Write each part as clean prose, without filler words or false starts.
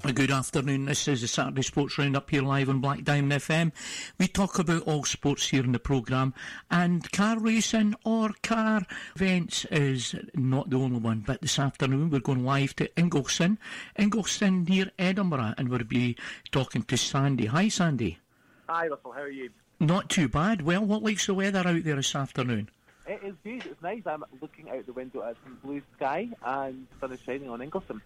Good afternoon, this is the Saturday Sports Roundup here live on Black Diamond FM. We talk about all sports here in the programme, and car racing or car events is not the only one, but this afternoon we're going live to Ingliston near Edinburgh, and we'll be talking to Sandy. Hi Sandy. Hi Russell, how are you? Not too bad. Well, what like's the weather out there this afternoon? It is good, it's nice. I'm looking out the window at some blue sky and the sun is shining on Ingliston.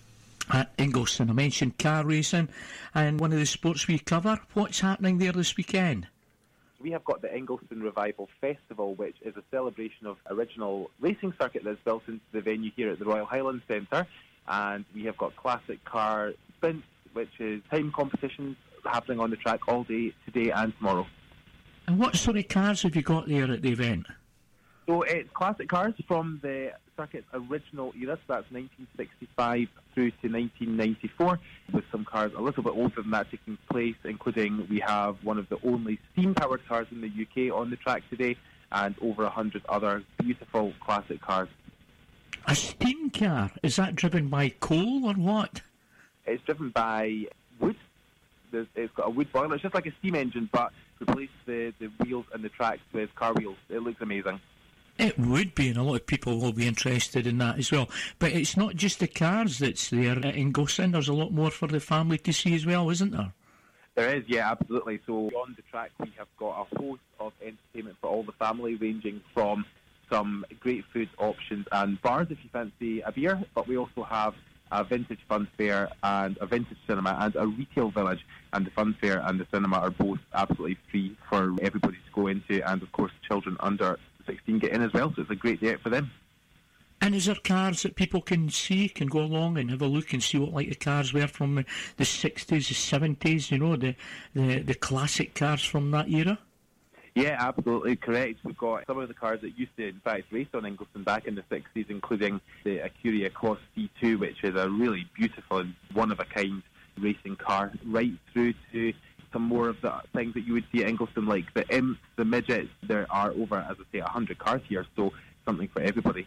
At Ingliston, I mentioned car racing and one of the sports we cover. What's happening there this weekend? We have got the Ingliston Revival Festival, which is a celebration of original racing circuit that's built into the venue here at the Royal Highland Centre. And we have got classic car sprints, which is time competitions happening on the track all day today and tomorrow. And what sort of cars have you got there at the event? So it's classic cars from the circuit's original era, so that's 1965 through to 1994, with some cars a little bit older than that taking place, including we have one of the only steam-powered cars in the UK on the track today, and over 100 other beautiful classic cars. A steam car? Is that driven by coal or what? It's driven by wood. It's got a wood boiler. It's just like a steam engine, but replace the wheels and the tracks with car wheels. It looks amazing. It would be, and a lot of people will be interested in that as well. But it's not just the cars that's there at Ingliston. There's a lot more for the family to see as well, isn't there? There is, yeah, absolutely. So on the track we have got a host of entertainment for all the family, ranging from some great food options and bars if you fancy a beer, but we also have a vintage fun fair and a vintage cinema and a retail village, and the fun fair and the cinema are both absolutely free for everybody to go into, and of course children under 16 get in as well, so it's a great day out for them. And is there cars that people can see, can go along and have a look and see what like the cars were from the 60s, the 70s, you know, the classic cars from that era? Yeah, absolutely correct. We've got some of the cars that used to, in fact, race on Ingliston back in the 60s, including the Acuria Cross C2, which is a really beautiful and one-of-a-kind racing car, right through to some more of the things that you would see at Ingliston, like the Imps, the Midgets. There are over, as I say, 100 cars here, so something for everybody.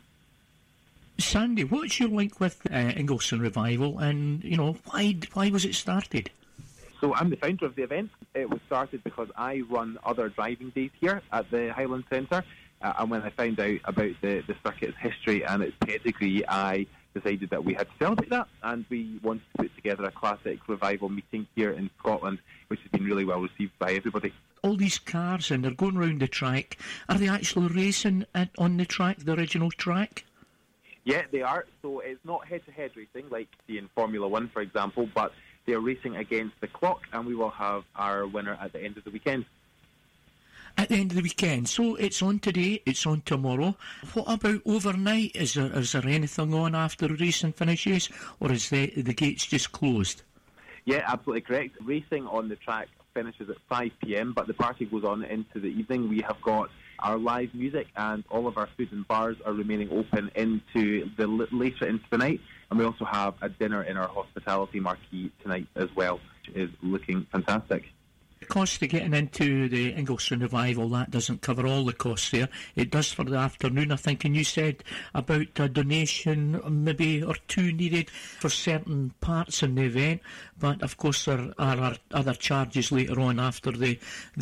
Sandy, what's your link with Ingliston Revival, and, you know, why was it started? So I'm the founder of the event. It was started because I run other driving days here at the Highland Centre, and when I found out about the circuit's history and its pedigree, I decided that we had to celebrate that, and we wanted to put together a classic revival meeting here in Scotland, which has been really well received by everybody. All these cars, and they're going round the track. Are they actually racing on the track, the original track? Yeah, they are. So it's not head-to-head racing like in Formula 1, for example, but they're racing against the clock, and we will have our winner at the end of the weekend. At the end of the weekend. So it's on today, it's on tomorrow. What about overnight? Is there anything on after the racing finishes, or is the gates just closed? Yeah, absolutely correct. Racing on the track finishes at 5 p.m, but the party goes on into the evening. We have got our live music, and all of our food and bars are remaining open into the later into the night. And we also have a dinner in our hospitality marquee tonight as well, which is looking fantastic. The cost of getting into the Ingliston Revival, that doesn't cover all the costs there. It does for the afternoon, I think, and you said about a donation maybe or two needed for certain parts in the event, but of course there are other charges later on after the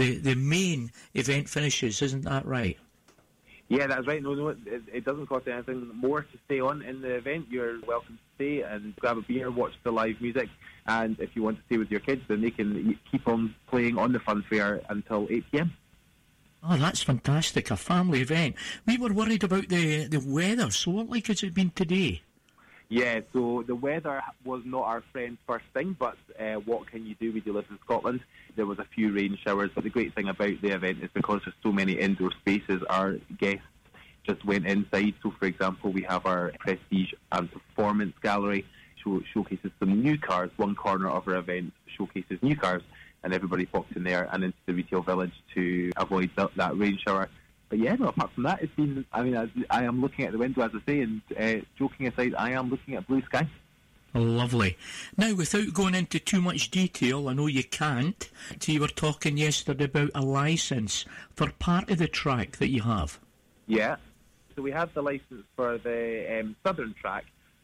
main event finishes, isn't that right? Yeah, that's right. No, it doesn't cost anything more to stay on in the event. You're welcome to stay and grab a beer, watch the live music, and if you want to stay with your kids, then they can keep on playing on the fun fair until 8 p.m. Oh, that's fantastic, a family event. We were worried about the weather, so what like has it been today? Yeah, so the weather was not our friend first thing, but what can you do when you live in Scotland? There was a few rain showers, but the great thing about the event is because there's so many indoor spaces, our guests just went inside. So, for example, we have our Prestige and Performance Gallery, showcases some new cars. One corner of our event showcases new cars, and everybody pops in there and into the retail village to avoid that rain shower. But yeah, no, apart from that, it's been, I mean, I am looking at the window, as I say, and joking aside, I am looking at blue sky. Lovely. Now, without going into too much detail, I know you can't, so you were talking yesterday about a licence for part of the track that you have. Yeah, so we have the licence for the southern track,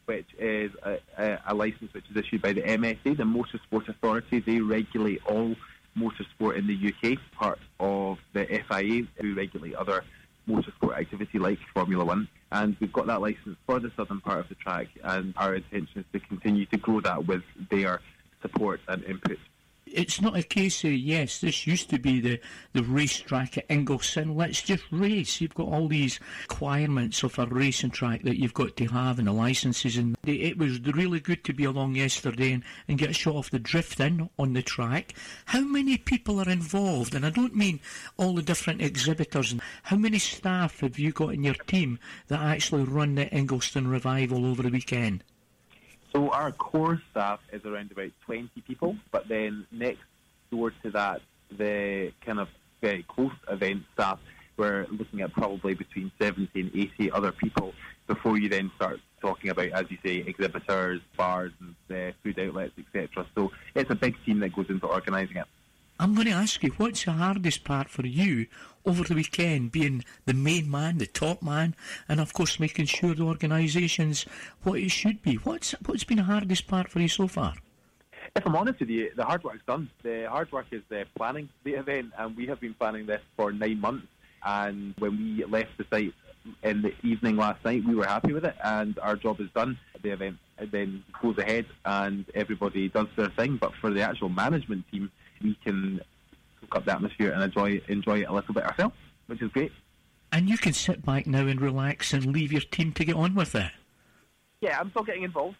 which is a licence which is issued by the MSA, the Motorsport Authority. They regulate all motorsport in the UK, part of the FIA, who regulate other motorsport activity like Formula One. And we've got that licence for the southern part of the track, and our intention is to continue to grow that with their support and input. It's not a case of, yes, this used to be the racetrack at Ingleson, let's just race. You've got all these requirements of a racing track that you've got to have and the licences, and it was really good to be along yesterday and get a shot of the drifting on the track. How many people are involved? And I don't mean all the different exhibitors. How many staff have you got in your team that actually run the Ingleson Revival over the weekend? So our core staff is around about 20 people, but then next door to that, the kind of very close event staff, we're looking at probably between 70 and 80 other people before you then start talking about, as you say, exhibitors, bars and food outlets, etc. So it's a big team that goes into organising it. I'm going to ask you, what's the hardest part for you over the weekend, being the main man, the top man, and of course making sure the organisation's what it should be? What's been the hardest part for you so far? If I'm honest with you, the hard work's done. The hard work is planning the event, and we have been planning this for 9 months. And when we left the site in the evening last night, we were happy with it, and our job is done. The event then goes ahead, and everybody does their thing. But for the actual management team, we can soak up the atmosphere and enjoy it a little bit ourselves, which is great. And you can sit back now and relax and leave your team to get on with it. Yeah, I'm still getting involved.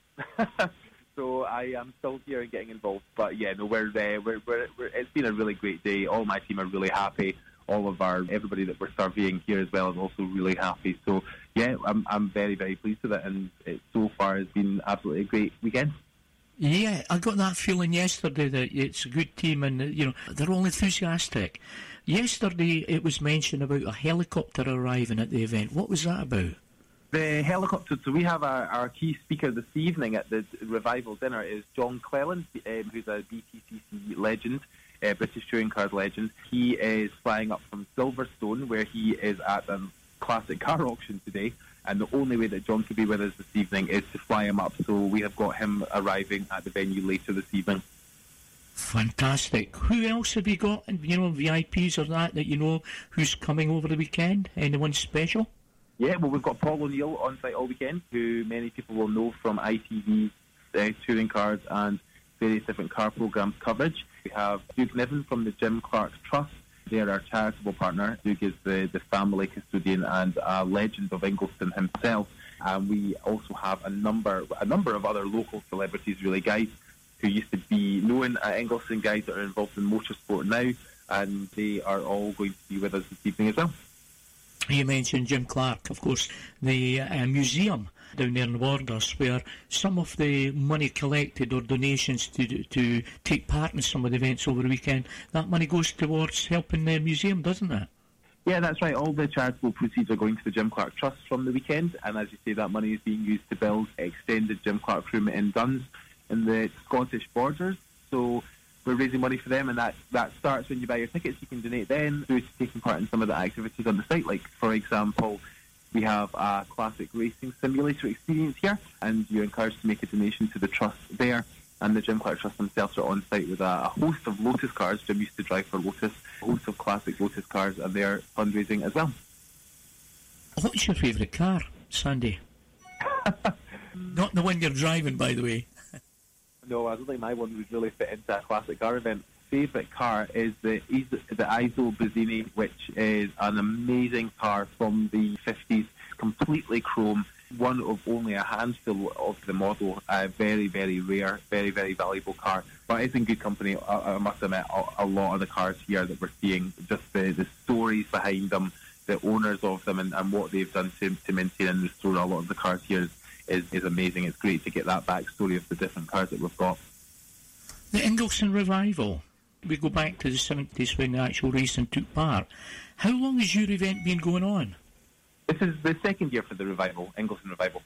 So I am still here and getting involved. But yeah, no, we're it's been a really great day. All my team are really happy. Everybody that we're surveying here as well is also really happy. So yeah, I'm very, very pleased with it, and it so far has been absolutely a great weekend. Yeah, I got that feeling yesterday that it's a good team, and they're all enthusiastic. Yesterday it was mentioned about a helicopter arriving at the event. What was that about? The helicopter, so we have our key speaker this evening at the Revival dinner is John Cleland, who's a BTCC legend, British touring cars legend. He is flying up from Silverstone, where he is at a classic car auction today, and the only way that John could be with us this evening is to fly him up, so we have got him arriving at the venue later this evening. Fantastic. Who else have you got, VIPs or that who's coming over the weekend? Anyone special? Yeah, well, we've got Paul O'Neill on site all weekend, who many people will know from ITV's touring cars and various different car programmes coverage. We have Doug Niven from the Jim Clark Trust. They're our charitable partner. Doug is the family custodian and a legend of Ingleson himself. And we also have a number of other local celebrities, really, guys who used to be known at Ingleson, guys that are involved in motorsport now, and they are all going to be with us this evening as well. You mentioned Jim Clark, of course, the museum down there in the Borders, where some of the money collected or donations to take part in some of the events over the weekend, that money goes towards helping the museum, doesn't it? Yeah, that's right. All the charitable proceeds are going to the Jim Clark Trust from the weekend, and as you say, that money is being used to build extended Jim Clark room in Duns in the Scottish Borders. So we're raising money for them, and that starts when you buy your tickets. You can donate then through to taking part in some of the activities on the site. Like, for example, we have a classic racing simulator experience here, and you're encouraged to make a donation to the trust there. And the Jim Clark Trust themselves are on site with a host of Lotus cars. Jim used to drive for Lotus, a host of classic Lotus cars, and they're fundraising as well. What's your favourite car, Sandy? Not the one you're driving, by the way. No, I don't think my one would really fit into a classic car event. Favourite car is the Iso Bazzini, which is an amazing car from the 50s, completely chrome, one of only a handful of the model, a very, very rare, very, very valuable car. But it's in good company. I must admit, a lot of the cars here that we're seeing, just the stories behind them, the owners of them, and what they've done to maintain and restore a lot of the cars here is amazing. It's great to get that backstory of the different cars that we've got. The Ingleson Revival, we go back to the 70s when the actual racing took part. How long has your event been going on? This is the second year for the Revival, Ingleson Revival.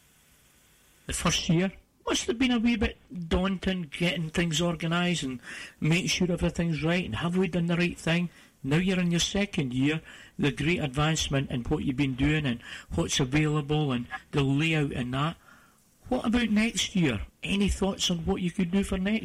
The first year? Must have been a wee bit daunting getting things organised and making sure everything's right, and have we done the right thing? Now you're in your second year, the great advancement in what you've been doing and what's available and the layout and that. What about next year? Any thoughts on what you could do for next